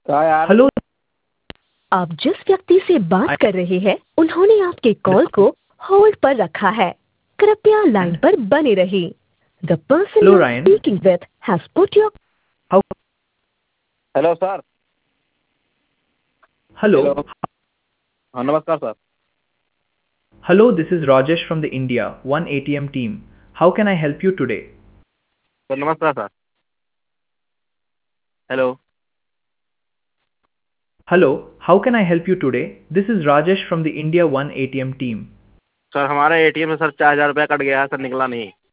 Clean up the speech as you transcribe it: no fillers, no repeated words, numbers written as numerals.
कहा यार। हेलो। आप जिस व्यक्ति से बात कर रहे हैं उन्होंने आपके कॉल को होल्ड पर रखा है। कृपया लाइन पर बने रहिए। The person hello you are Ryan. Speaking with has put your. How. Hello sir. Hello. Hello. हाँ नमस्कार sir. Hello, this is Rajesh from the India 1 ATM team. How can I help you today? Sir नमस्कार sir. Hello. Hello, how can I help you today? This is Rajesh from the India 1 ATM team. Sir हमारे ATM में sir 4,000 रुपया cut गया है sir, निकला नहीं।